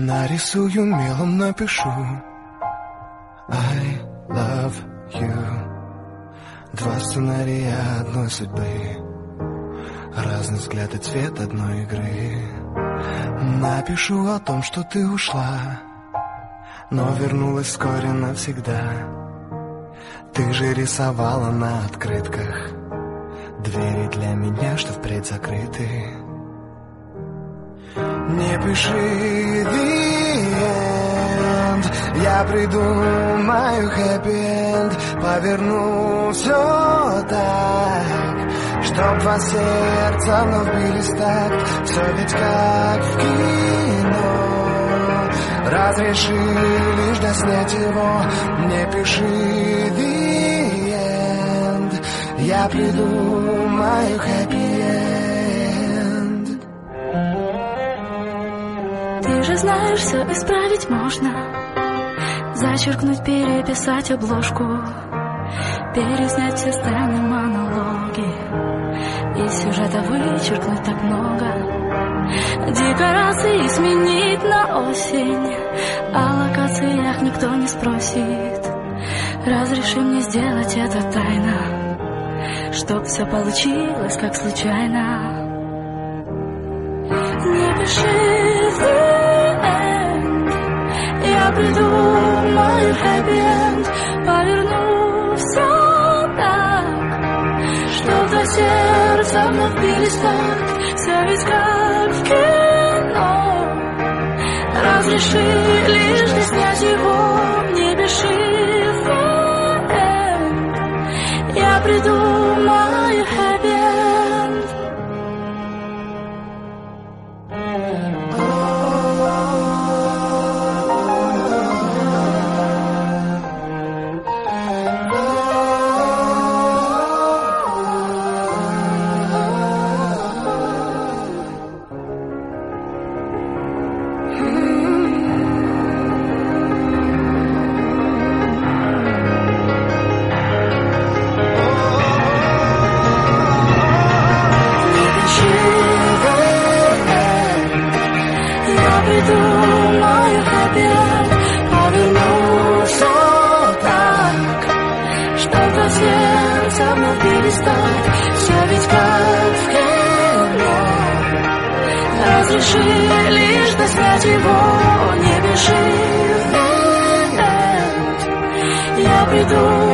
Нарисую мелом, напишу I love you. Два сценария одной судьбы, разный взгляд и цвет одной игры. Напишу о том, что ты ушла, но вернулась вскоре навсегда. Ты же рисовала на открытках двери для меня, что впредь закрыты. Не пиши the end, я придумаю happy end. Поверну все так, чтоб два сердца вновь бились так. Все ведь как в кино, разреши лишь доснять его. Не пиши the end, я придумаю happy end. Ты же знаешь, все исправить можно. Зачеркнуть, переписать обложку, переснять все сцены, монологи, и сюжета вычеркнуть так много. Декорации сменить на осень, о локациях никто не спросит. Разреши мне сделать это тайно, чтоб все получилось как случайно. Не пиши the end, я придумаю happy end. Поверну все так, чтоб два сердца вновь бились так. Все ведь как в кино, разреши лишь доснять его. Не пиши the end, я придумаю happy end. Придумаю happy end, поверну все так, чтоб два сердца вновь бились так. Все ведь как в кино, разреши лишь доснять его. Не пиши the end, я придумаю